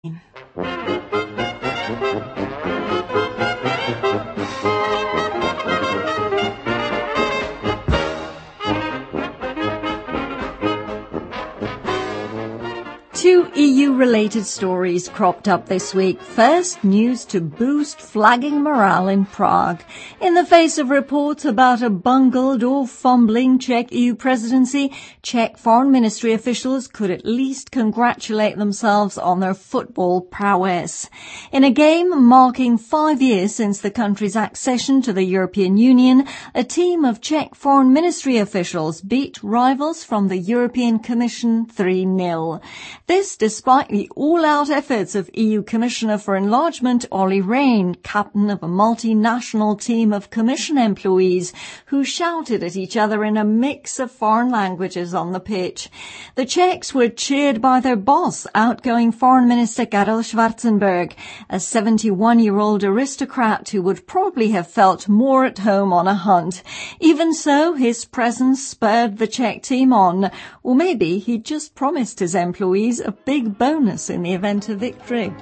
Two EU-related stories cropped up this week. First, news to boost flagging morale in Prague. In the face of reports about a bungled or fumbling Czech EU presidency, Czech foreign ministry officials could at least congratulate themselves on their football prowess. In a game marking 5 years since the country's accession to the European Union, a team of Czech foreign ministry officials beat rivals from the European Commission 3-0. This despite the all-out efforts of EU Commissioner for Enlargement Olli Rehn, captain of a multinational team of Commission employees who shouted at each other in a mix of foreign languages on the pitch. The Czechs were cheered by their boss, outgoing Foreign Minister Karel Schwarzenberg, a 71-year-old aristocrat who would probably have felt more at home on a hunt. Even so, his presence spurred the Czech team on, or maybe he just promised his employees a big bonus in the event of victory.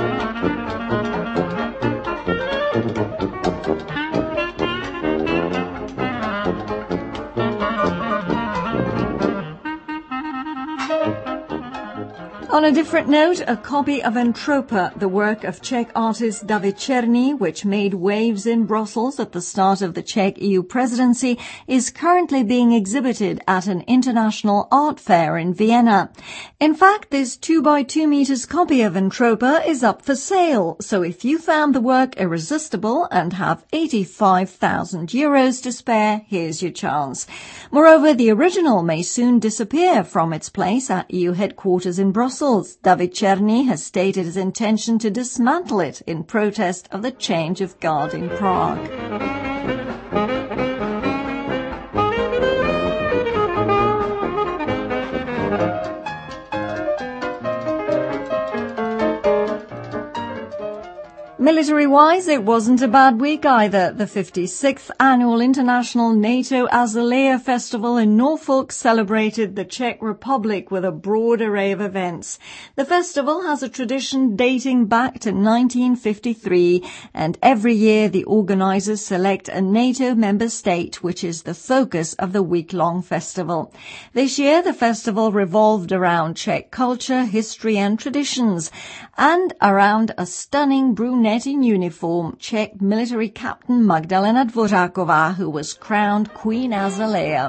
On a different note, a copy of Entropa, the work of Czech artist David Černý, which made waves in Brussels at the start of the Czech EU presidency, is currently being exhibited at an international art fair in Vienna. In fact, this 2x2 meters copy of Entropa is up for sale, so if you found the work irresistible and have €85,000 to spare, here's your chance. Moreover, the original may soon disappear from its place at EU headquarters in Brussels. David Černý has stated his intention to dismantle it in protest of the change of guard in Prague. Military-wise, it wasn't a bad week either. The 56th annual International NATO Azalea Festival in Norfolk celebrated the Czech Republic with a broad array of events. The festival has a tradition dating back to 1953, and every year the organizers select a NATO member state, which is the focus of the week-long festival. This year, the festival revolved around Czech culture, history and traditions, and around a stunning brunette in uniform, Czech military captain Magdalena Dvořáková, who was crowned Queen Azalea.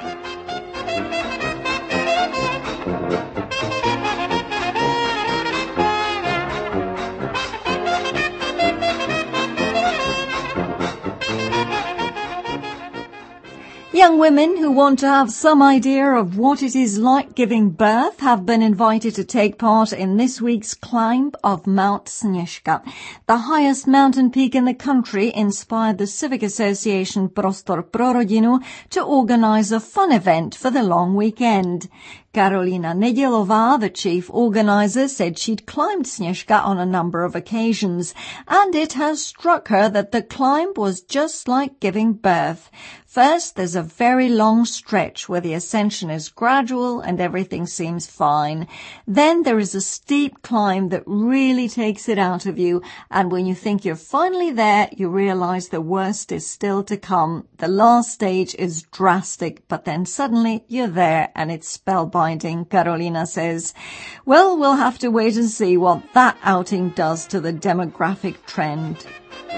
Young women who want to have some idea of what it is like giving birth have been invited to take part in this week's climb of Mount Sněžka. The highest mountain peak in the country inspired the civic association Prostor pro rodinu to organize a fun event for the long weekend. Karolina Nedělová, the chief organizer, said she'd climbed Sněžka on a number of occasions, and it has struck her that the climb was just like giving birth. First, there's a very long stretch where the ascension is gradual and everything seems fine. Then there is a steep climb that really takes it out of you, and when you think you're finally there, you realize the worst is still to come. The last stage is drastic, but then suddenly you're there and it's spellbinding, Karolina says. Well, we'll have to wait and see what that outing does to the demographic trend.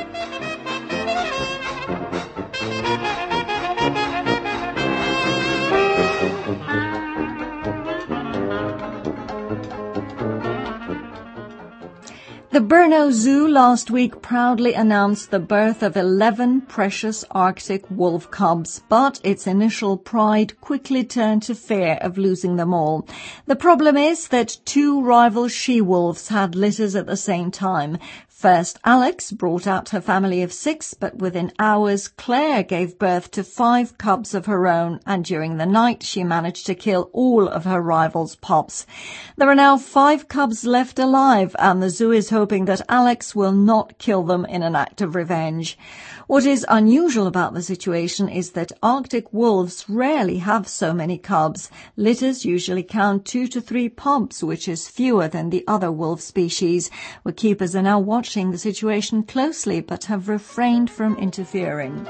The Brno Zoo last week proudly announced the birth of 11 precious Arctic wolf cubs, but its initial pride quickly turned to fear of losing them all. The problem is that 2 rival she-wolves had litters at the same time. First, Alex brought out her family of 6, but within hours, Claire gave birth to 5 cubs of her own, and during the night, she managed to kill all of her rivals' pups. There are now 5 cubs left alive, and the zoo is hoping that Alex will not kill them in an act of revenge. What is unusual about the situation is that Arctic wolves rarely have so many cubs. Litters usually count 2 to 3 pups, which is fewer than the other wolf species. Where keepers are now watching the situation closely but have refrained from interfering.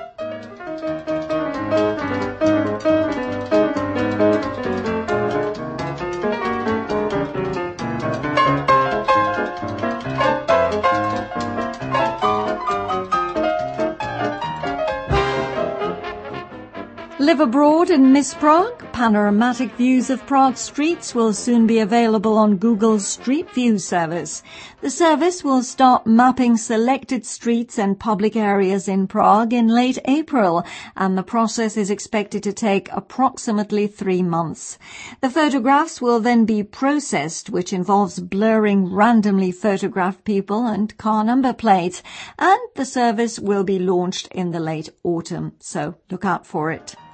Live abroad in Miss Prague? Panoramatic views of Prague's streets will soon be available on Google's Street View service. The service will start mapping selected streets and public areas in Prague in late April, and the process is expected to take approximately 3 months. The photographs will then be processed, which involves blurring randomly photographed people and car number plates, and the service will be launched in the late autumn, so look out for it.